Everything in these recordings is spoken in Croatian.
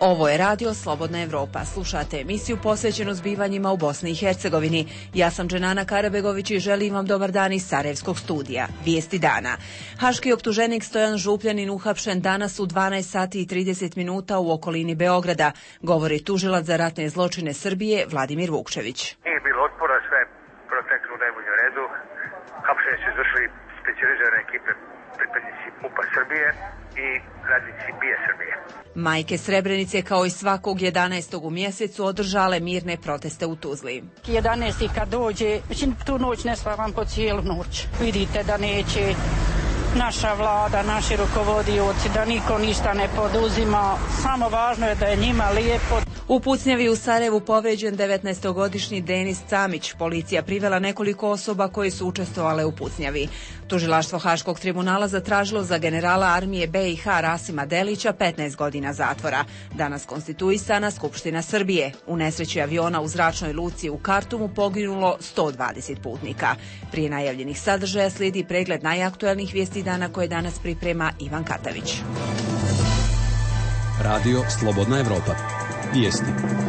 Ovo je radio Slobodna Evropa. Slušate emisiju posvećenu zbivanjima u Bosni i Hercegovini. Ja sam Dženana Karabegović i želim vam dobar dan iz Sarajevskog studija. Vijesti dana. Haški optuženik Stojan Župljanin uhapšen danas u 12 sati i 30 minuta u okolini Beograda, govori tužilac za ratne zločine Srbije Vladimir Vukčević. Nije bilo otpora, sve proteklo u najboljem redu. Hapšenje su izvršili specijalizirane ekipe, pripadnici MUP-a Srbije i radnici BIA Srbije. Majke Srebrenice kao i svakog 11. u mjesecu održale mirne proteste u Tuzli. 11. kad dođe, tu noć ne spavam po cijelu noć. Vidite da neće naša vlada, naši rukovodioci, da niko ništa ne poduzima. Samo važno je da je njima lijepo. U pucnjavi u Sarajevu povrijeđen 19-godišnji Denis Camić. Policija privela nekoliko osoba koje su učestvovale u pucnjavi. Tužilaštvo Haškog tribunala zatražilo za generala armije BiH Rasima Delića 15 godina zatvora. Danas konstituisana Skupština Srbije. U nesreći aviona u zračnoj luci u Kartumu poginulo 120 putnika. Prije najavljenih sadržaja slijedi pregled najaktuelnijih vijesti dana koje danas priprema Ivan Katavić. Radio Slobodna Evropa. Vijesti.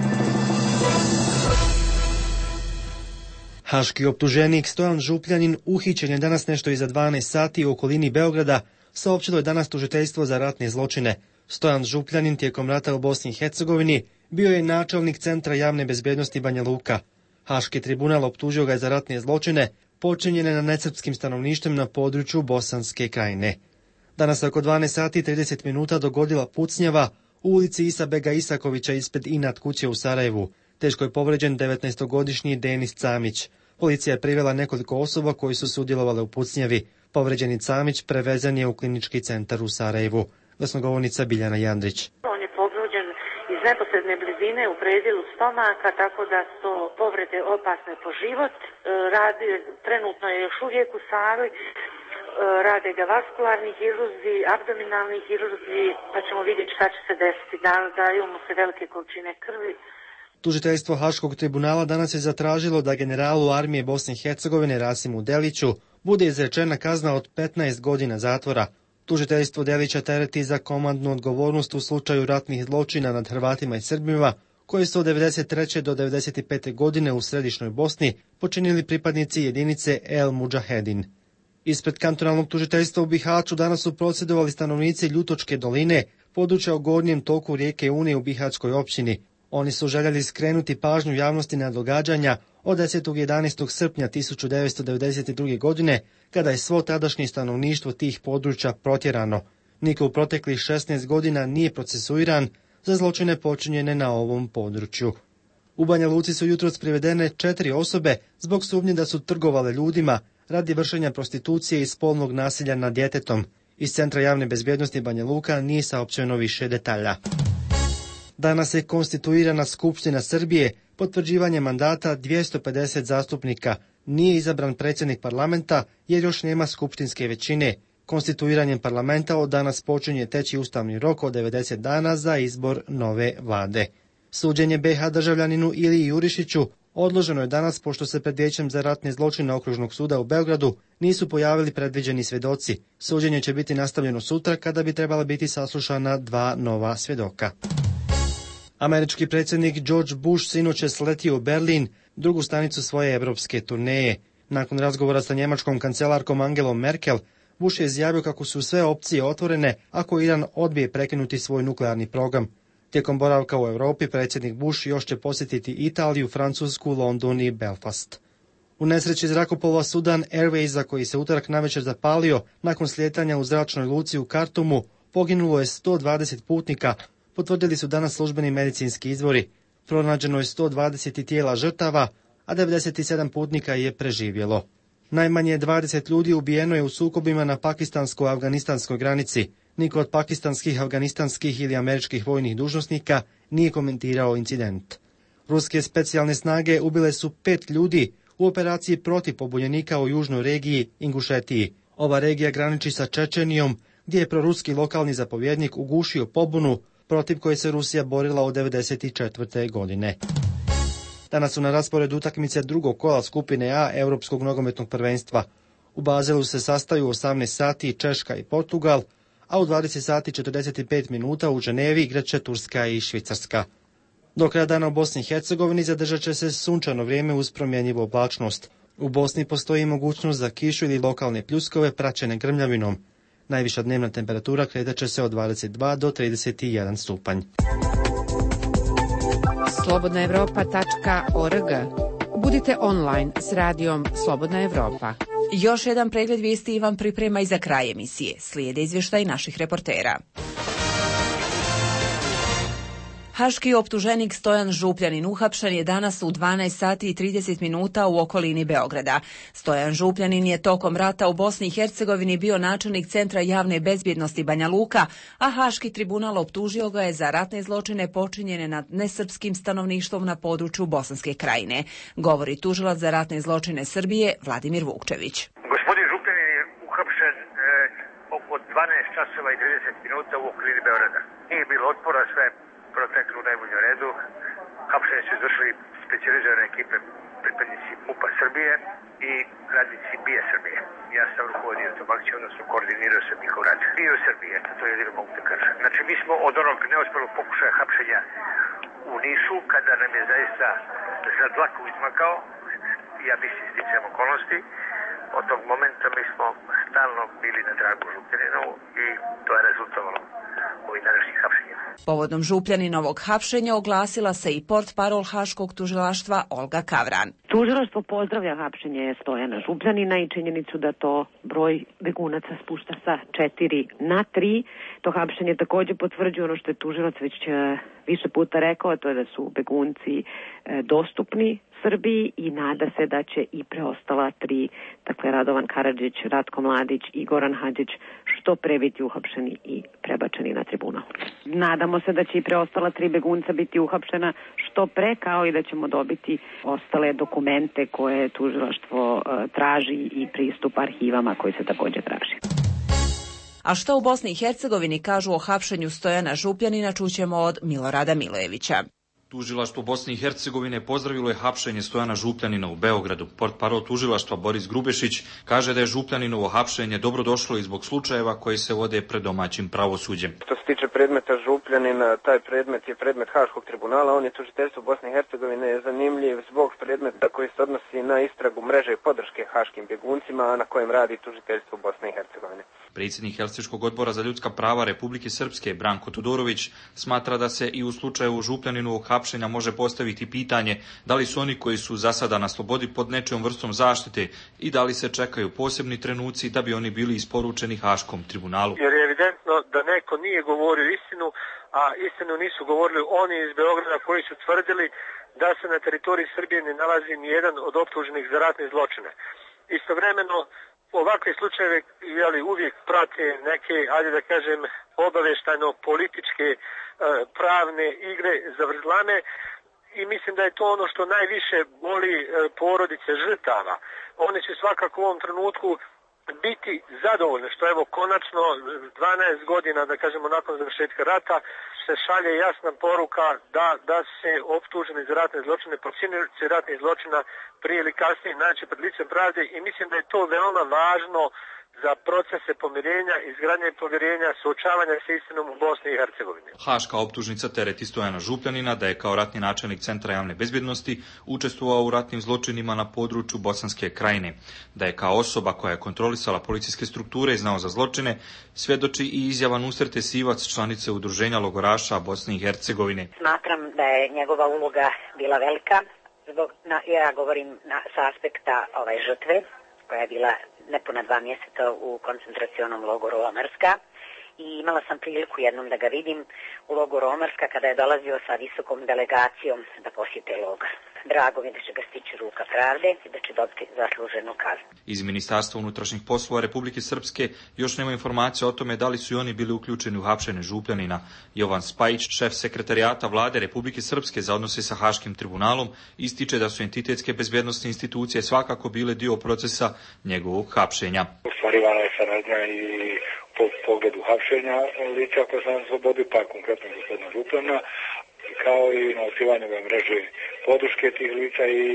Haški optuženik Stojan Župljanin uhićen je danas nešto iza 12 sati u okolini Beograda, saopćilo je danas tužiteljstvo za ratne zločine. Stojan Župljanin tijekom rata u Bosni i Hercegovini bio je načelnik Centra javne bezbjednosti Banja Luka. Haški tribunal optužio ga je za ratne zločine počinjene nad nesrpskim stanovništvom na području Bosanske krajine. Danas oko 12 sati i 30 minuta dogodila pucnjava u ulici Isa Bega Isakovića ispred Inat kuće u Sarajevu. Teško je povrijeđen 19-godišnji Denis Camić. Policija je privela nekoliko osoba koji su sudjelovale u pucnjavi. Povrijeđeni Camić prevezan je u klinički centar u Sarajevu. Glasnogovornica Biljana Jandrić. On je povrijeđen iz neposredne blizine u predjelu stomaka, tako da su povrede opasne po život. Trenutno je još uvijek u sali. Rade ga vaskularni hirurzi, abdominalni hirurzi, pa ćemo vidjeti šta će se desiti. Daju mu se velike količine krvi. Tužiteljstvo Haškog tribunala danas je zatražilo da generalu armije Bosne i Hercegovine Rasimu Deliću bude izrečena kazna od 15 godina zatvora. Tužiteljstvo Delića tereti za komandnu odgovornost u slučaju ratnih zločina nad Hrvatima i Srbima, koje su od 1993. do 1995. godine u središnjoj Bosni počinili pripadnici jedinice El Mudžahedin. Ispred kantonalnog tužiteljstva u Bihaću danas su prosvjedovali stanovnici Ljutočke doline, područja u gornjem toku rijeke Une u Bihaćkoj općini. Oni su željeli skrenuti pažnju javnosti na događanja od 10. 11. srpnja 1992. godine, kada je svo tadašnje stanovništvo tih područja protjerano. Niko u proteklih 16 godina nije procesuiran za zločine počinjene na ovom području. U Banja Luci su jutros privedene 4 osobe zbog sumnje da su trgovale ljudima radi vršenja prostitucije i spolnog nasilja nad djetetom. Iz Centra javne bezbjednosti Banja Luka nije saopćeno više detalja. Danas je konstituirana Skupština Srbije, potvrđivanje mandata 250 zastupnika. Nije izabran predsjednik parlamenta jer još nema skupštinske većine. Konstituiranjem parlamenta od danas počinje teći ustavni rok od 90 dana za izbor nove vlade. Suđenje BiH državljaninu Iliji Jurišiću odloženo je danas pošto se pred Vijećem za ratne zločine Okružnog suda u Beogradu nisu pojavili predviđeni svjedoci. Suđenje će biti nastavljeno sutra kada bi trebala biti saslušana 2 nova svjedoka. Američki predsjednik George Bush sinoć je sletio u Berlin, drugu stanicu svoje europske turneje. Nakon razgovora sa njemačkom kancelarkom Angelom Merkel, Bush je izjavio kako su sve opcije otvorene ako Iran odbije prekinuti svoj nuklearni program. Tijekom boravka u Europi predsjednik Bush još će posjetiti Italiju, Francusku, London i Belfast. U nesreći zrakoplova Sudan Airwaysa koji se utorak navečer zapalio nakon slijetanja u zračnoj luci u Kartumu poginulo je 120 putnika, potvrdili su danas službeni medicinski izvori. Pronađeno je 120 tijela žrtava, a 97 putnika je preživjelo. Najmanje 20 ljudi ubijeno je u sukobima na pakistansko-afganistanskoj granici. Niko od pakistanskih, afganistanskih ili američkih vojnih dužnosnika nije komentirao incident. Ruske specijalne snage ubile su 5 ljudi u operaciji protiv pobunjenika u južnoj regiji Ingušetiji. Ova regija graniči sa Čečenijom, gdje je proruski lokalni zapovjednik ugušio pobunu protiv koje se Rusija borila od 1994. godine. Danas su na rasporedu utakmice drugog kola skupine A Europskog nogometnog prvenstva. U Bazelu se sastaju 18 sati Češka i Portugal, a u 20 sati 45 minuta u Ženevi igraće Turska i Švicarska. Do kraja dana u Bosni i Hercegovini zadržat će se sunčano vrijeme uz promjenjivu oblačnost. U Bosni postoji mogućnost za kišu ili lokalne pljuskove praćene grmljavinom. Najviša dnevna temperatura kretat će se od 22 do 31 stupanj. slobodnaevropa.org. Budite online s radijom Slobodna Evropa. Još jedan pregled vijesti Ivan priprema i za kraj emisije. Slijede izvještaj naših reportera. Haški optuženik Stojan Župljanin uhapšen je danas u 12 sati i 30 minuta u okolini Beograda. Stojan Župljanin je tokom rata u Bosni i Hercegovini bio načelnik Centra javne bezbjednosti Banja Luka, a Haški tribunal optužio ga je za ratne zločine počinjene nad nesrpskim stanovništvom na području Bosanske krajine. Govori tužilac za ratne zločine Srbije Vladimir Vukčević. Gospodin Župljanin je uhapšen oko 12 časova i 30 minuta u okolini Beograda. Nije bilo otpora, sve proteklo u najboljem redu. Hapšenje su izvršili specijalizirane ekipe, pripadnici MUP-a Srbije i radnici BIA Srbije. Ja sam rukovodio tom akcijom, odnosno koordinirao sam njihov rad. I u Srbije, to je jedino mogu da kažem. Znači, mi smo od onog neuspjelog pokušaja hapšenja u Nišu, kada nam je zaista za dlaku izmakao, ja mislim sticajem okolnosti, od tog momenta mi smo stalno bili na tragu Župljaninovu i to je rezultovalo ovih današnjih hapšenja. Povodom Župljaninovog hapšenja oglasila se i portparol Haškog tužilaštva Olga Kavran. Tužilaštvo pozdravlja hapšenje Stojana Župljanina i činjenicu da to broj begunaca spušta sa 4 na 3. To hapšenje također potvrđuje ono što je tužilac već više puta rekao, a to je da su begunci dostupni Srbiji i nada se da će i preostala 3, dakle Radovan Karadžić, Ratko Mladić i Goran Hadžić, što pre biti uhapšeni i prebačeni na tribunal. Nadamo se da će i preostala 3 begunca biti uhapšena što pre, kao i da ćemo dobiti ostale dokumente koje tužilaštvo traži i pristup arhivama koji se također traži. A što u Bosni i Hercegovini kažu o hapšenju Stojana Župljanina, čućemo od Milorada Milojevića. Tužilaštvo Bosne i Hercegovine pozdravilo je hapšenje Stojana Župljanina u Beogradu. Portparol tužilaštva Boris Grubešić kaže da je Župljaniinovo hapšenje dobrodošlo i zbog slučajeva koji se vode pred domaćim pravosuđem. Što se tiče predmeta Župljanina, taj predmet je predmet Haškog tribunala, on je tužiteljstvo Bosne i Hercegovine je zanimljiv zbog predmeta koji se odnosi na istragu mreže podrške haškim bjeguncima, a na kojem radi tužiteljstvo Bosne i Hercegovine. Predsjednik Helsinškog odbora za ljudska prava Republike Srpske Branko Todorović smatra da se i u slučaju Župljaninovog hapšenja može postaviti pitanje da li su oni koji su za sada na slobodi pod nečijom vrstom zaštite i da li se čekaju posebni trenuci da bi oni bili isporučeni Haškom tribunalu. Jer je evidentno da neko nije govorio istinu, a istinu nisu govorili oni iz Beograda koji su tvrdili da se na teritoriji Srbije ne nalazi nijedan od optuženih za ratne zločine. Istovremeno, ovakve slučajeve uvijek prate neke, ajde da kažem, obaveštajno-političke pravne igre zavrzlame i mislim da je to ono što najviše boli porodice žrtava. One će svakako u ovom trenutku biti zadovoljne što evo konačno 12 godina, da kažemo nakon završetka rata, se šalje jasna poruka da se optuženi za ratne zločine, počinioci ratnih zločina prije ili kasnije naći pred licem pravde i mislim da je to veoma važno za procese pomirenja, izgradnje povjerenja, suočavanja s istinom u Bosni i Hercegovini. Haška optužnica tereti Stojana Župljanina da je kao ratni načelnik Centra javne bezbjednosti učestvovao u ratnim zločinima na području Bosanske krajine. Da je kao osoba koja je kontrolisala policijske strukture i znao za zločine, svjedoči i izjava Nusrete Sivac, članice udruženja logoraša Bosne i Hercegovine. Smatram da je njegova uloga bila velika. Ja govorim sa aspekta žrtve, koja je bila nepuna 2 mjeseca u koncentracionom logoru Omarska i imala sam priliku jednom da ga vidim u logoru Omarska kada je dolazio sa visokom delegacijom da posjete logor. Drago mi je da će ga stići ruka pravde i da će dobiti zasluženu kaznu. Iz Ministarstva unutrašnjih poslova Republike Srpske još nema informacija o tome da li su i oni bili uključeni u hapšenje Župljanina. Jovan Spajić, šef sekretarijata Vlade Republike Srpske za odnose sa Haškim tribunalom, ističe da su entitetske bezbjednosne institucije svakako bile dio procesa njegovog hapšenja. Ostvarivana je saradnja i po pogledu hapšenja lica koja su na slobodi, pa konkretno gospodina Župljana, kao i na otkrivanju mreže podrške tih lica i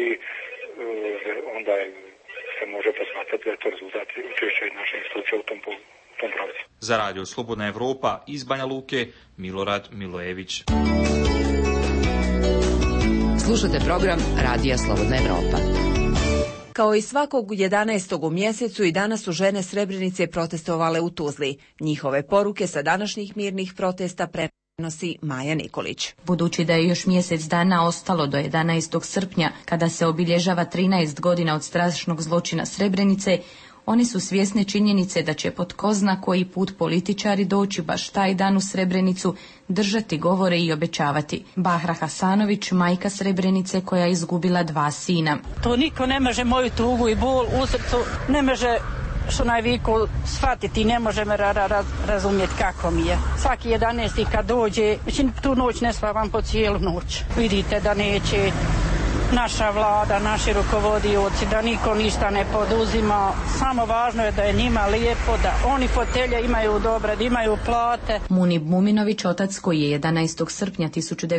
onda se može posmatrati da je to rezultat učešća i naše institucije u tom tom pravcu. Za radio Slobodna Evropa iz Banja Luke, Milorad Milojević. Slušate program Radija Slobodna Evropa. Kao i svakog 11. u mjesecu i danas su žene Srebrenice protestovale u Tuzli. Njihove poruke sa današnjih mirnih protesta prenosi Maja Nikolić. Budući da je još mjesec dana ostalo do 11. srpnja, kada se obilježava 13 godina od strašnog zločina Srebrenice, oni su svjesni činjenice da će pod ko zna koji put političari doći baš taj dan u Srebrenicu, držati govore i obećavati. Bahra Hasanović, majka Srebrenice koja je izgubila 2 sina. To niko ne može moju tugu i bol u srcu, ne može što najviku shvatiti, ne može me razumjeti kako mi je. Svaki 11. kad dođe, tu noć ne spavam po cijelu noć. Vidite da neće naša vlada, naši rukovodioci, da niko ništa ne poduzima. Samo važno je da je njima lijepo, da oni fotelje imaju dobre, da imaju plate. Munib Muminović, otac koji je 11. srpnja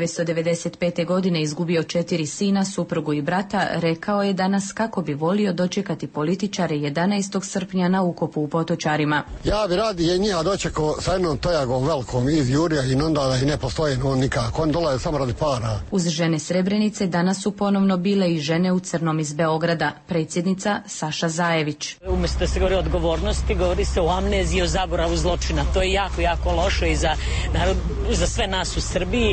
1995. godine izgubio 4 sina, suprugu i brata, rekao je danas kako bi volio dočekati političare 11. srpnja na ukopu u Potočarima. Ja bi radije njega dočekao sa jednom tojagom velikom iz Jurija i onda da ih ne postoji nikako. On dolaze samo radi para. Uz žene Srebrenice danas su ponovno bile i žene u crnom iz Beograda, predsjednica Saša Zajević. Umjesto da se govori o odgovornosti, govori se o amneziji, o zaboravu zločina. To je jako, jako lošo i za sve nas u Srbiji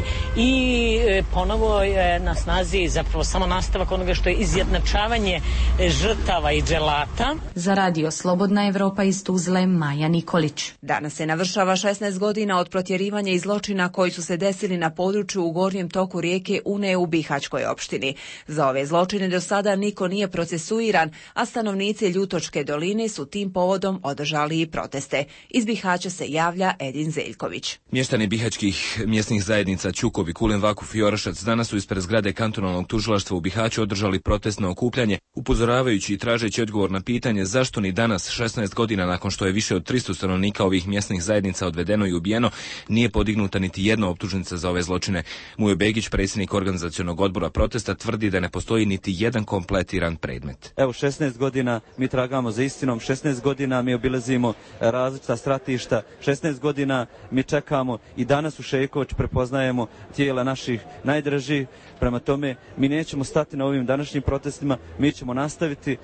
i ponovo je na snazi zapravo samo nastavak onoga što je izjednačavanje žrtava i dželata. Za radio Slobodna Evropa iz Tuzle, Maja Nikolić. Danas se navršava 16 godina od protjerivanja i zločina koji su se desili na području u gornjem toku rijeke Une u Bihaćkoj opštini. Za ove zločine do sada niko nije procesuiran, a stanovnici Ljutočke doline su tim povodom održali i proteste. Iz Bihaća se javlja Edin Zeljković. Mještani bihaćkih mjesnih zajednica Ćukovi, Kulen, Vakuf i Orašac danas su ispred zgrade kantonalnog tužilaštva u Bihaću održali protestno okupljanje, upozoravajući i tražeći odgovor na pitanje zašto ni danas, 16 godina nakon što je više od 300 stanovnika ovih mjesnih zajednica odvedeno i ubijeno, nije podignuta niti jedna optužnica za ove zločine. Mujo Begić, predsjednik organizacionog odbora protesta, tvrdi da ne postoji niti jedan kompletiran predmet. Evo 16 godina mi tragamo za istinom, 16 godina mi obilazimo različita stratišta, 16 godina mi čekamo i danas u Šejkovac prepoznajemo tijela naših najdražih. Prema tome, mi nećemo stati na ovim današnjim protestima, mi ćemo nastaviti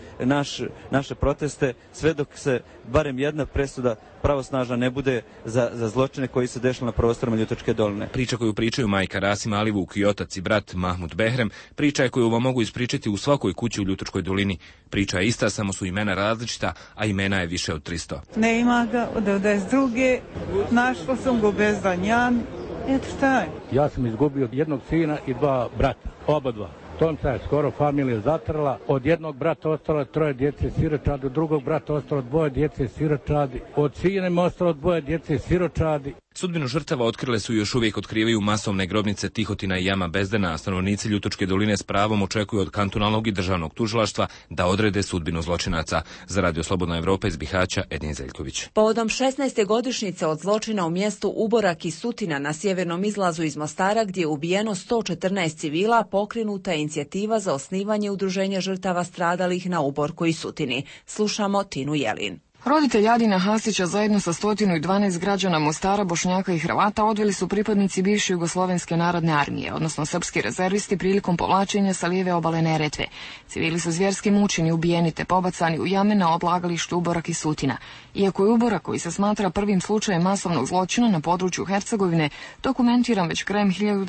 naše proteste sve dok se barem jedna presuda pravosnažna ne bude za zločine koji se dešava na prostorima Ljutočke doline. Priča koju pričaju majka Rasim Alivuk i otac i brat Mahmud Behrem, priča je koju vam mogu ispričati u svakoj kući u Ljutočkoj dolini. Priča je ista, samo su imena različita, a imena je više od 300. Ne ima ga od 92. Našla sam go bezdanjan. Eto šta je? Ja sam izgubio jednog sina i 2 brata, oba dva. Tonca je skoro familija zatrla. Od jednog brata ostalo 3 djece siročadi, od drugog brata ostalo 2 djece siročadi, od sina im ostalo 2 djece siročadi. Sudbinu žrtava otkrile su i još uvijek otkrivaju masovne grobnice Tihotina i Jama Bezdena, a stanovnici Ljutočke doline s pravom očekuju od kantonalnog i državnog tužilaštva da odrede sudbinu zločinaca. Za radio Slobodna Evropa iz Bihaća, Edin Zeljković. Povodom 16. godišnjice od zločina u mjestu Uborak i Sutina na sjevernom izlazu iz Mostara, gdje je ubijeno 114 civila, pokrenuta je inicijativa za osnivanje udruženja žrtava stradalih na Uborku i Sutini. Slušamo Tinu Jelin. Roditelj Adina Hasića zajedno sa 112 građana Mostara, Bošnjaka i Hrvata odveli su pripadnici bivše Jugoslovenske narodne armije, odnosno srpski rezervisti, prilikom povlačenja sa lijeve obale Neretve. Civili su zvjerski mučeni, ubijeni te pobacani u jame na odlagalištu Uborak i Sutina. Iako je Uborak, koji se smatra prvim slučajem masovnog zločina na području Hercegovine, dokumentiran već krajem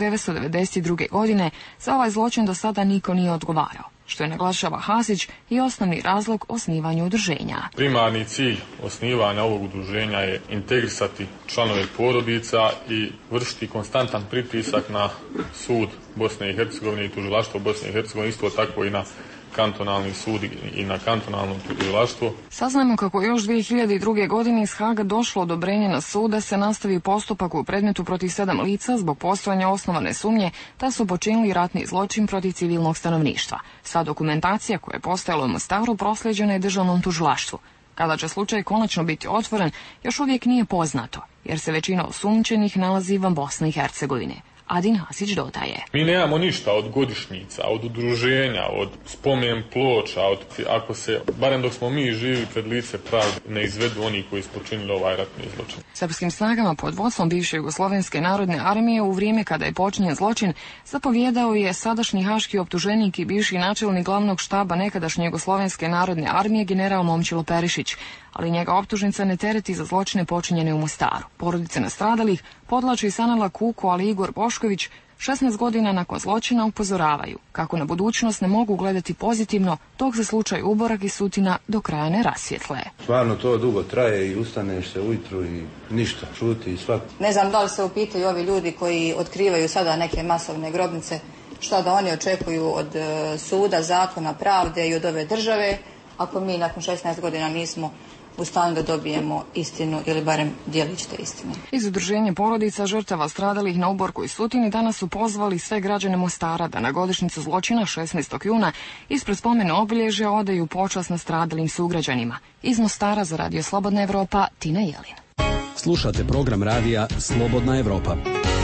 1992. godine, za ovaj zločin do sada niko nije odgovarao, što je, naglašava Hasić, i osnovni razlog osnivanju udruženja. Primarni cilj osnivanja ovog udruženja je integrisati članove porodica i vršiti konstantan pritisak na sud Bosne i Hercegovine i tužilaštvo Bosne i Hercegovine, isto tako i na kantonalni sud i na kantonalno tužilaštvo. Saznajemo kako još 2002. godine iz Haga došlo odobrenje na sud da se nastavi postupak u predmetu protiv 7 lica zbog postojanja osnovane sumnje da su počinili ratni zločin protiv civilnog stanovništva. Sva dokumentacija koja je postojala u Mostaru proslijeđena je državnom tužilaštvu. Kada će slučaj konačno biti otvoren, još uvijek nije poznato, jer se većina osumnjičenih nalazi van Bosne i Hercegovine. Adin Hasić dodaje. Mi nemamo ništa od godišnjica, od udruženja, od spomen ploča, ako se, barem dok smo mi živi pred lice pravde, ne izvedu oni koji su počinili ovaj ratni zločin. Srpskim snagama pod vodstvom bivše Jugoslovenske narodne armije u vrijeme kada je počinjen zločin zapovjedao je sadašnji haški optuženik i bivši načelnik glavnog štaba nekadašnje Jugoslovenske narodne armije general Momčilo Perišić, ali njega optužnica ne tereti za zločine počinjene u Mostaru. Porodice nastradalih podlači Sanela Kuko, ali Igor Bošković 16 godina nakon zločina upozoravaju kako na budućnost ne mogu gledati pozitivno dok se slučaj Uborak i Sutina do kraja ne rasvjetle. Stvarno to dugo traje i ustaneš se ujutru i ništa, šuti i svak. Ne znam da li se upitaju ovi ljudi koji otkrivaju sada neke masovne grobnice, šta da oni očekuju od suda, zakona, pravde i od ove države, ako mi nakon 16 godina nismo u stanju da dobijemo istinu ili barem djelić te istine. Iz udruženja porodica žrtava stradalih na Uborku i Sutini danas su pozvali sve građane Mostara da na godišnjicu zločina 16. juna ispred spomene obilježja odaju počast nastradalim sugrađanima. Iz Mostara za Radio Slobodna Evropa, Tina Jelin. Slušate program radija Slobodna Evropa.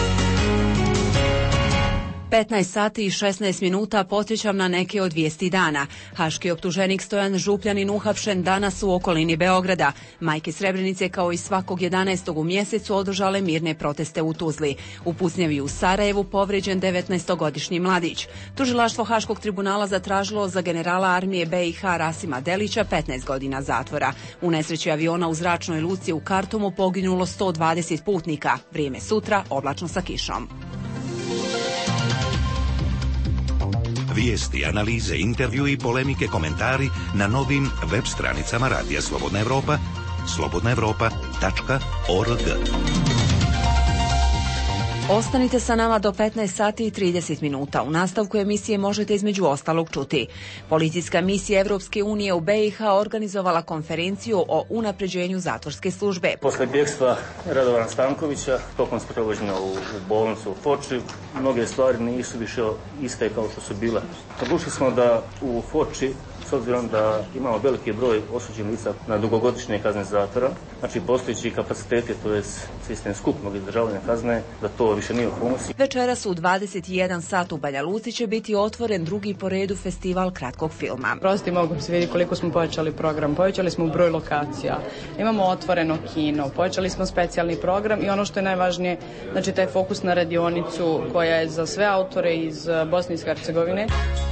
15 sati i 16 minuta podsjećam na neke od vijesti dana. Haški optuženik Stojan Župljanin uhapšen danas u okolini Beograda. Majke Srebrenice kao i svakog 11. u mjesecu održale mirne proteste u Tuzli. U pucnjavi u Sarajevu povrijeđen 19-godišnji mladić. Tužilaštvo Haškog tribunala zatražilo za generala armije BiH Rasima Delića 15 godina zatvora. U nesreći aviona u zračnoj luci u Kartumu poginulo 120 putnika. Vrijeme sutra oblačno sa kišom. Vijesti, analize, intervju i polemike, komentari na novim web stranicama Radija Slobodna Evropa, slobodnaevropa.org. Ostanite sa nama do 15 sati i 30 minuta. U nastavku emisije možete između ostalog čuti. Policijska misija Evropske unije u BiH organizovala konferenciju o unapređenju zatvorske službe. Posle bjegstva Radovana Stankovića, tokom sprovođenja u bolnicu u Foči, mnoge stvari nisu više iste kao što su bile. Odlučili smo da u Foči, s obzirom da imamo veliki broj osuđenih lica na dugogodišnje kazne zatvora, znači postojeći kapaciteti, to je sistem skupnog izdržavanja kazne, da to više nije u funkciji. Večeras u 21 sat u Banja Luci će biti otvoren drugi po redu festival kratkog filma. Prosti mogu se vidjeti koliko smo povećali program, povećali smo broj lokacija, imamo otvoreno kino, povećali smo specijalni program i ono što je najvažnije, znači taj fokus na radionicu koja je za sve autore iz Bosne i Hercegovine.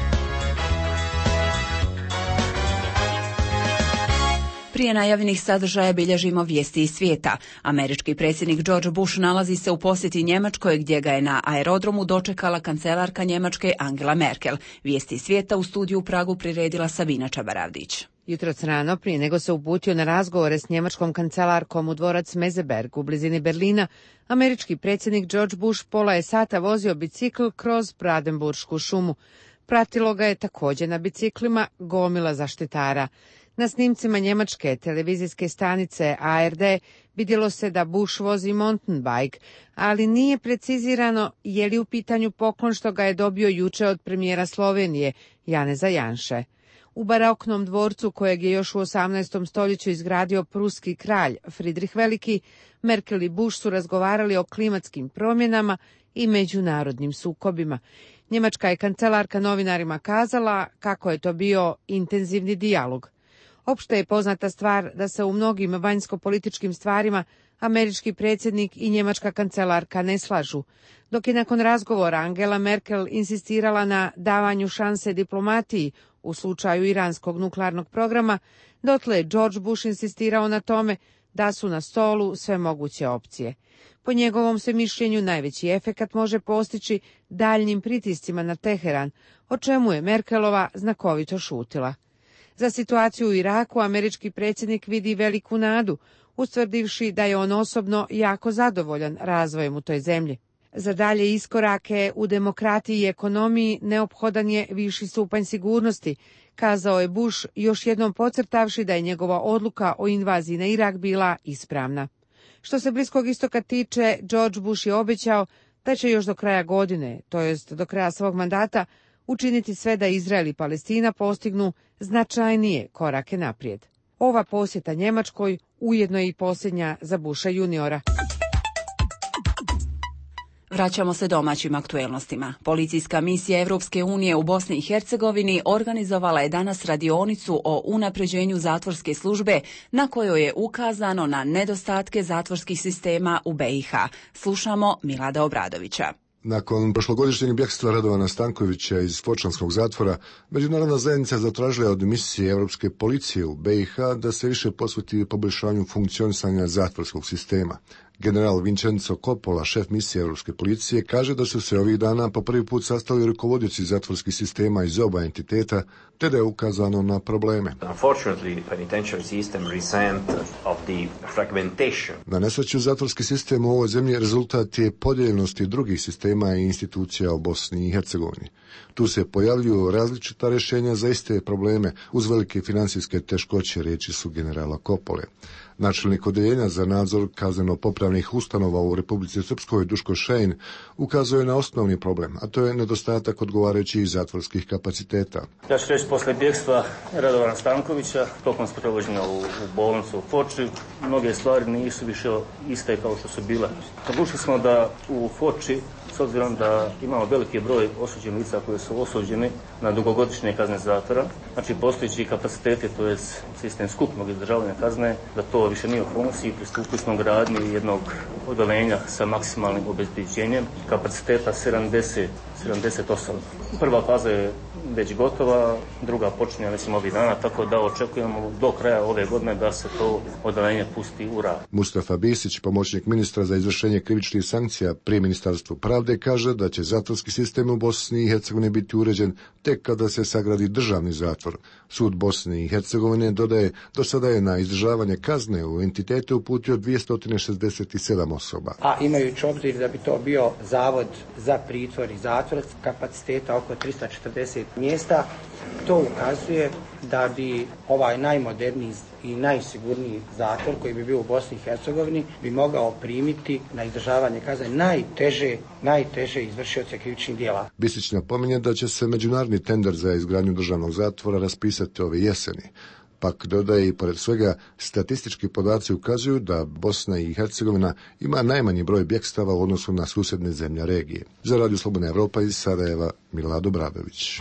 Prije najavljenih sadržaja bilježimo vijesti iz svijeta. Američki predsjednik George Bush nalazi se u posjeti Njemačkoj gdje ga je na aerodromu dočekala kancelarka Njemačke Angela Merkel. Vijesti iz svijeta u studiju u Pragu priredila Sabina Čabaravdić. Jutros rano, prije nego se uputio na razgovore s njemačkom kancelarkom u dvorac Meseberg u blizini Berlina, američki predsjednik George Bush pola je sata vozio bicikl kroz Brandenburšku šumu. Pratilo ga je također na biciklima gomila zaštitara. Na snimcima njemačke televizijske stanice ARD vidjelo se da Bush vozi mountain bike, ali nije precizirano je li u pitanju poklon što ga je dobio juče od premijera Slovenije, Janeza Janše. U baroknom dvorcu kojeg je još u 18. stoljeću izgradio pruski kralj Fridrih Veliki, Merkel i Bush su razgovarali o klimatskim promjenama i međunarodnim sukobima. Njemačka je kancelarka novinarima kazala kako je to bio intenzivni dijalog. Opšte je poznata stvar da se u mnogim vanjsko-političkim stvarima američki predsjednik i njemačka kancelarka ne slažu. Dok je nakon razgovora Angela Merkel insistirala na davanju šanse diplomatiji u slučaju iranskog nuklearnog programa, dotle je George Bush insistirao na tome da su na stolu sve moguće opcije. Po njegovom se mišljenju najveći efekat može postići daljnjim pritiscima na Teheran, o čemu je Merkelova znakovito šutila. Za situaciju u Iraku američki predsjednik vidi veliku nadu, ustvrdivši da je on osobno jako zadovoljan razvojem u toj zemlji. Za dalje iskorake u demokratiji i ekonomiji neophodan je viši stupanj sigurnosti, kazao je Bush, još jednom podcrtavši da je njegova odluka o invaziji na Irak bila ispravna. Što se Bliskog istoka tiče, George Bush je obećao da će još do kraja godine, to jest do kraja svog mandata, učiniti sve da Izrael i Palestina postignu značajnije korake naprijed. Ova posjeta Njemačkoj ujedno je i posljednja za Busha juniora. Vraćamo se domaćim aktuelnostima. Policijska misija Evropske unije u Bosni i Hercegovini organizovala je danas radionicu o unapređenju zatvorske službe na kojoj je ukazano na nedostatke zatvorskih sistema u BiH. Slušamo Milada Obradovića. Nakon prošlogodišnjeg bjegstva Radovana Stankovića iz Fočanskog zatvora, međunarodna zajednica zatražila je od misije Europske policije u BiH da se više posveti poboljšanju funkcionisanja zatvorskog sistema. General Vincenzo Coppola, šef misije Europske policije, kaže da su se ovih dana po prvi put sastali rukovodioci zatvorskih sistema iz oba entiteta, te da je ukazano na probleme. Na nesreću, zatvorski sistem u ovoj zemlji rezultat je podijeljenosti drugih sistema i institucija u Bosni i Hercegovini. Tu se pojavljuju različita rješenja za iste probleme uz velike financijske teškoće, riječi su generala Coppole. Načelnik odeljenja za nadzor kazneno-popravnih ustanova u Republici Srpskoj Duško Šejn ukazuje na osnovni problem, a to je nedostatak odgovarajućih zatvorskih kapaciteta. Ja ću reći, posle bjegstva Radovana Stankovića, tokom sprovođenja u bolnicu u Foči, mnoge stvari nisu više iste kao što su bile. Odlučili smo da u Foči, s obzirom da imamo veliki broj osuđenih lica koji su osuđeni na dugogodišnje kazne zatvora, znači postojeći kapaciteti, to je sistem skupnog izdržavanja kazne, da to više nije u funkciji, pristupili smo gradnji jednog odeljenja sa maksimalnim obezbeđenjem kapaciteta 78. Prva faza je već gotova, druga počinje recimo ovih dana, tako da očekujemo do kraja ove godine da se to odeljenje pusti u rad. Mustafa Bisić, pomoćnik ministra za izvršenje krivičnih sankcija pri Ministarstvu pravde, kaže da će zatvorski sistem u Bosni i Hercegovini biti uređen tek kada se sagradi državni zatvor. Sud Bosne i Hercegovine, dodaje, do sada je na izdržavanje kazne u entitete uputio 267 osoba. A imajući obzir da bi to bio zavod za pritvor i zatvor kapaciteta oko 340 mjesta, to ukazuje da bi ovaj najmoderniji i najsigurniji zatvor koji bi bio u Bosni i Hercegovini bi mogao primiti na izdržavanje kazne najteže izvršioce krivičnih djela. Bisić napominje da će se međunarodni tender za izgradnju državnog zatvora raspisati ove jeseni. Pak dodaje i pored svega, statistički podaci ukazuju da Bosna i Hercegovina ima najmanji broj bjegstava u odnosu na susjedne zemlje regije. Za Radio Slobodna Evropa iz Sarajeva, Milado Bradović.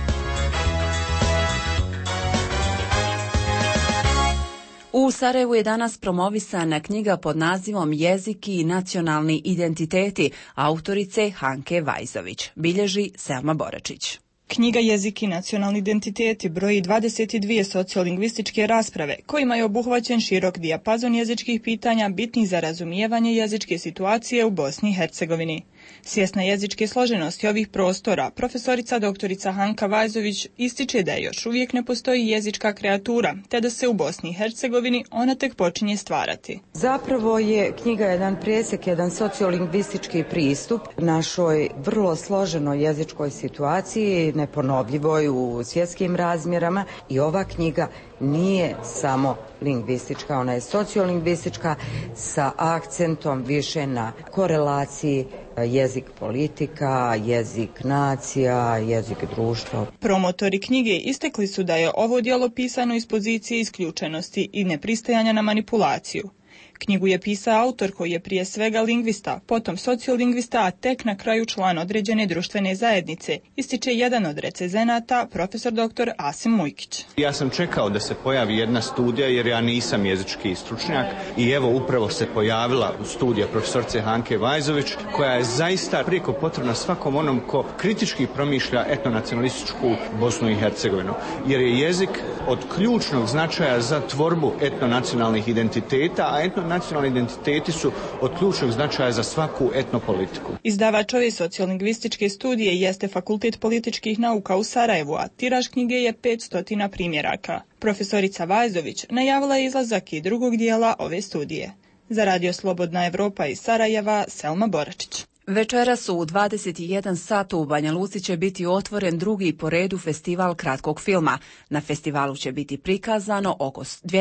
U Sarajevu je danas promovisana knjiga pod nazivom Jezik i nacionalni identiteti autorice Hanke Vajzović. Bilježi Selma Boračić. Knjiga Jezik i nacionalni identiteti broji 22 sociolingvističke rasprave kojima je obuhvaćen širok dijapazon jezičkih pitanja bitnih za razumijevanje jezičke situacije u Bosni i Hercegovini. Svjesna jezičke složenosti ovih prostora, profesorica doktorica Hanka Vajzović ističe da još uvijek ne postoji jezička kreatura, te da se u Bosni i Hercegovini ona tek počinje stvarati. Zapravo je knjiga jedan presjek, jedan sociolingvistički pristup našoj vrlo složenoj jezičkoj situaciji, neponovljivoj u svjetskim razmjerama, i ova knjiga nije samo lingvistička, ona je sociolingvistička sa akcentom više na korelaciji jezik politika, jezik nacija, jezik društva. Promotori knjige istekli su da je ovo djelo pisano iz pozicije isključenosti i nepristajanja na manipulaciju. Knjigu je pisao autor koji je prije svega lingvista, potom sociolingvista, a tek na kraju član određene društvene zajednice, ističe jedan od recenzenata, profesor dr. Asim Mujkić. Ja sam čekao da se pojavi jedna studija jer ja nisam jezički stručnjak i evo upravo se pojavila studija profesorice Hanke Vajzović koja je zaista prijeko potrebna svakom onom ko kritički promišlja etnonacionalističku Bosnu i Hercegovinu. Jer je jezik od ključnog značaja za tvorbu etnonacionalnih identiteta, a etnonacionalni identiteti su od ključnog značaja za svaku etnopolitiku. Izdavač ove sociolingvističke studije jeste Fakultet političkih nauka u Sarajevu, a tiraž knjige je 500 primjeraka. Profesorica Vajzović najavila je izlazak i drugog dijela ove studije. Za Radio Slobodna Evropa iz Sarajeva, Selma Boračić. Večeras u 21 sat u Banja Luci će biti otvoren drugi po redu festival kratkog filma. Na festivalu će biti prikazano oko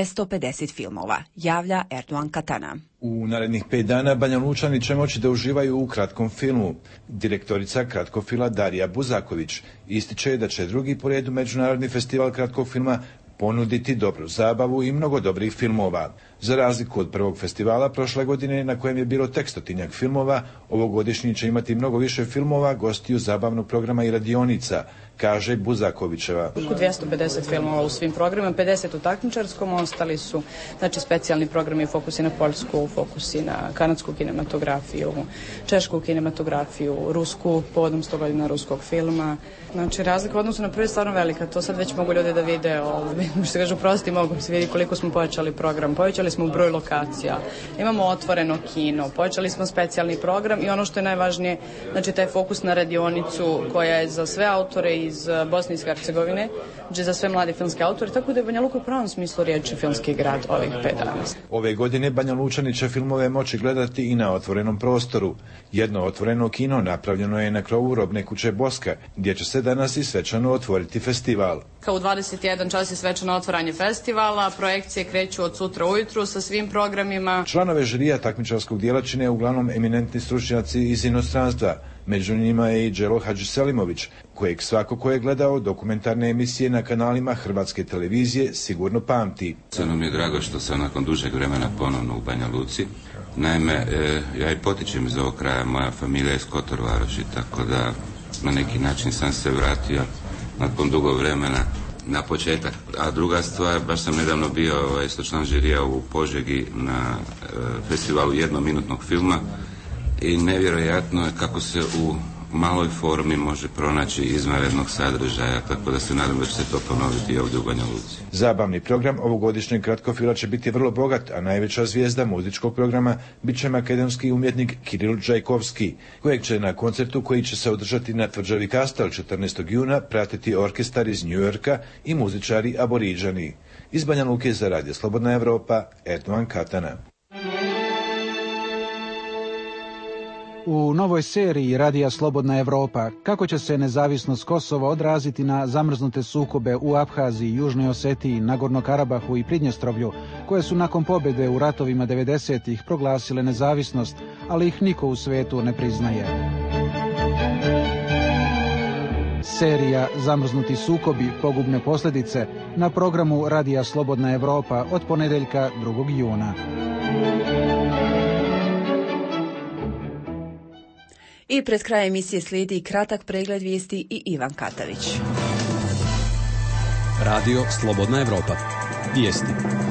250 filmova, javlja Erdogan Katana. U narednih 5 dana Banja Lučani će moći da uživaju u kratkom filmu. Direktorica kratkog filma Darija Buzaković ističe da će drugi po redu Međunarodni festival kratkog filma ponuditi dobru zabavu i mnogo dobrih filmova. Za razliku od prvog festivala prošle godine na kojem je bilo tek 100-tinjak filmova, ovogodišnji će imati mnogo više filmova, gostiju, zabavnog programa i radionica, kaže Buzakovićeva. Oko 250 filmova u svim programima, 50 u takmičarskom, ostali su specijalni programi, fokusi na poljsku, fokusi na kanadsku kinematografiju, češku kinematografiju, rusku, povodom 100 godina ruskog filma. Znači, razlika u odnosu na prvi je stvarno velika, to sad već mogu ljudi da vide, što kažu prosti, mogu se vidjeti koliko smo povećali program, povećali smo broj lokacija, imamo otvoreno kino, povećali smo specijalni program i ono što je najvažnije, znači taj fokus na radionicu koja je za sve autore iz Bosne i Hercegovine, znači za sve mlade filmske autore, tako da je Banja Luka u pravom smislu riječi filmski grad ovih 5 dana. Ove godine Banja Lučani će filmove moći gledati i na otvorenom prostoru. Jedno otvoreno kino napravljeno je na krovu Robne kuće Boska, gdje će se danas i svečano otvoriti festival. Kao u 21 čas je svečano otvaranje festivala, projekcije kreću od sutra ujutru sa svim programima. Članove žirija takmičarskog dijela čine uglavnom eminentni stručnjaci iz inostranstva. Među njima je i Đelo Hadžiselimović, kojeg svako ko je gledao dokumentarne emisije na kanalima Hrvatske televizije sigurno pamti. Stvarno mi je drago što sam nakon dužeg vremena ponovno u Banja Luci. Naime, ja i potičem iz ovog kraja, moja familija je iz Kotor Varoši, tako da na neki način sam se vratio nakon dugo vremena na početak. A druga stvar, baš sam nedavno bio član žirija u Požegi na festivalu jednominutnog filma i nevjerojatno je kako se u maloj formi može pronaći izvanrednog sadržaja, tako da se nadam da će se to ponoviti ovdje u Banja Luci. Zabavni program ovogodišnjeg kratkofila će biti vrlo bogat, a najveća zvijezda muzičkog programa bit će makedonski umjetnik Kiril Džajkovski, kojeg će na koncertu koji će se održati na tvrđavi Kastel 14. juna pratiti orkestar iz New Yorka i muzičari Aboriđani. Iz Banja Luke za Radio Slobodna Evropa, Erdovan Katana. U novoj seriji Radija Slobodna Evropa, kako će se nezavisnost Kosova odraziti na zamrznute sukobe u Abhaziji, Južnoj Osetiji, Nagorno Karabahu i Pridnjestrovlju, koje su nakon pobjede u ratovima 90-ih proglasile nezavisnost, ali ih niko u svetu ne priznaje. Serija Zamrznuti sukobi, pogubne posljedice na programu Radija Slobodna Evropa od ponedjeljka 2. juna. I pred kraj emisije slijedi kratak pregled vijesti i Ivan Katavić. Radio Slobodna Evropa. Vijesti.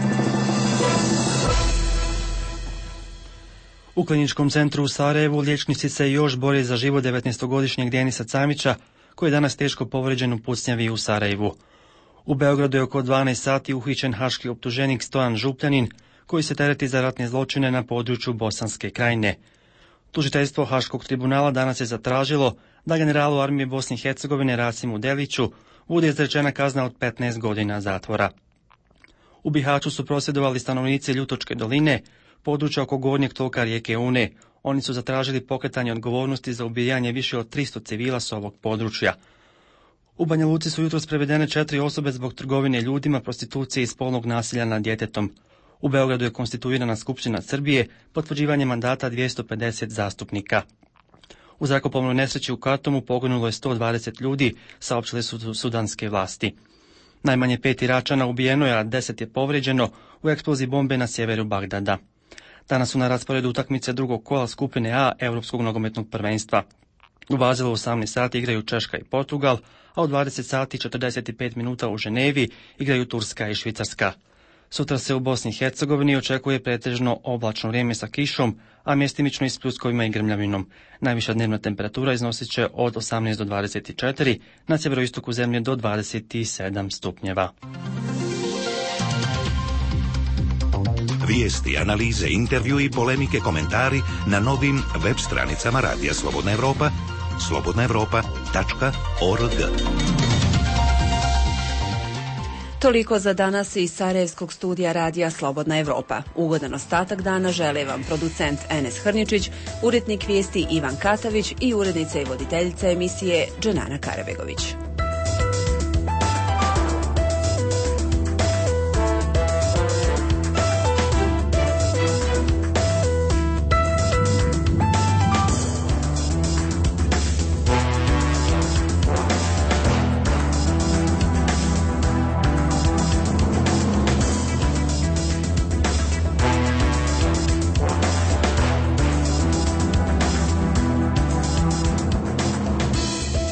U kliničkom centru u Sarajevu liječnici se još bore za život 19-godišnjeg Denisa Camića, koji je danas teško povrijeđen u pucnjavi u Sarajevu. U Beogradu je oko 12 sati uhićen haški optuženik Stojan Župljanin, koji se tereti za ratne zločine na području Bosanske Krajine. Tužiteljstvo Haškog tribunala danas je zatražilo da generalu armije Bosne i Hercegovine Rasimu Deliću bude izrečena kazna od 15 godina zatvora. U Bihaću su prosvjedovali stanovnici Ljutočke doline, područja oko gornjeg toka rijeke Une. Oni su zatražili pokretanje odgovornosti za ubijanje više od 300 civila s ovog područja. U Banja Luci su jutros prevedene 4 osobe zbog trgovine ljudima, prostitucije i spolnog nasilja nad djetetom. U Beogradu je konstituirana Skupština Srbije potvrđivanjem mandata 250 zastupnika. U zrakoplovnoj nesreći u Kartomu poginulo je 120 ljudi, saopćile su sudanske vlasti. Najmanje 5 Iračana ubijeno je, a 10 je povrijeđeno u eksploziji bombe na sjeveru Bagdada. Danas su na rasporedu utakmice drugog kola skupine A Europskog nogometnog prvenstva. U Bazilu u 18 sati igraju Češka i Portugal, a u 20 sati 45 minuta u Ženevi igraju Turska i Švicarska. Sutra se u Bosni i Hercegovini očekuje pretežno oblačno vrijeme sa kišom, a mjestimično i s pljuskovima i grmljavinom. Najviša dnevna temperatura iznosit će od 18 do 24, na sjeveroistoku zemlje do 27 stupnjeva. Vijesti, analize, intervju i polemike, komentari na novim web stranicama Radija Slobodna Evropa, slobodnaevropa.org. Toliko za danas iz Sarajevskog studija Radija Slobodna Evropa. Ugodan ostatak dana žele vam producent Enes Hrničić, urednik vijesti Ivan Katavić i urednica i voditeljica emisije Dženana Karabegović.